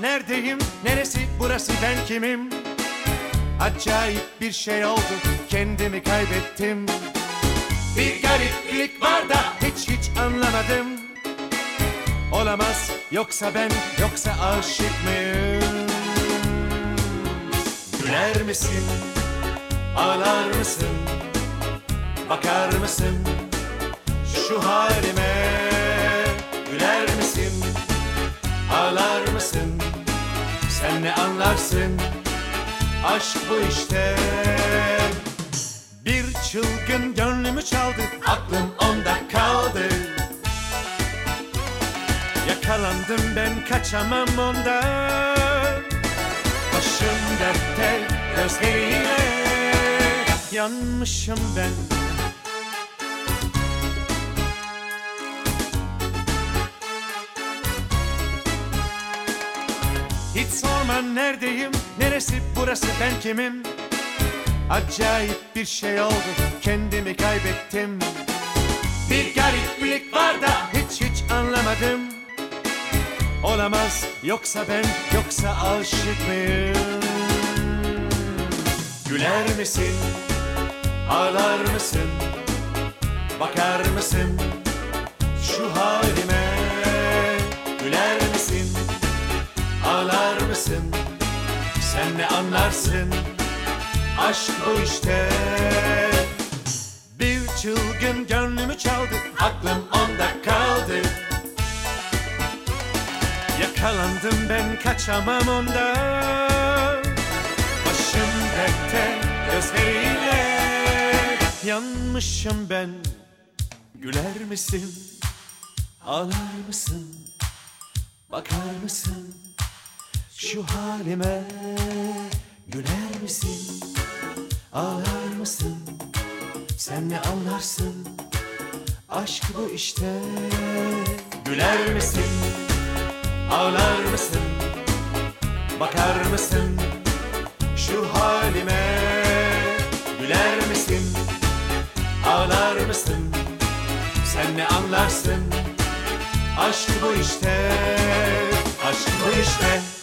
neredeyim, neresi burası, ben kimim? Acayip bir şey oldu, kendimi kaybettim. Bir gariplik var da hiç anlamadım. Olamaz, yoksa ben, yoksa aşık mıyım? Güler misin, ağlar mısın, bakar mısın şu halime? Güler misin, ağlar mısın, sen ne anlarsın? Aşk bu işte. Bir çılgın gönlümü çaldı, aklım onda kaldı. Yakalandım ben, kaçamam ondan. Başım dertte, gözleriyle yanmışım ben. Hiç sorma neredeyim, neresi burası, ben kimim? Acayip bir şey oldu, kendimi kaybettim. Bir gariplik var da hiç anlamadım. Olamaz, yoksa ben, yoksa aşık mıyım? Güler misin, ağlar mısın, bakar mısın şu halime? Güler misin, ağlar mısın, sen ne anlarsın? Aşk bu işte. Bir çılgın gönlümü çaldı, aklım onda kaldı. Yakalandım ben, kaçamam ondan. Başım dertte, gözleriyle yanmışım ben. Güler misin, ağlar mısın, bakar mısın şu halime? Güler misin, ağlar mısın, sen ne anlarsın? Aşk bu işte. Güler misin, ağlar mısın, bakar mısın şu halime? Güler misin, ağlar mısın, sen ne anlarsın? Aşk bu işte, aşk bu işte.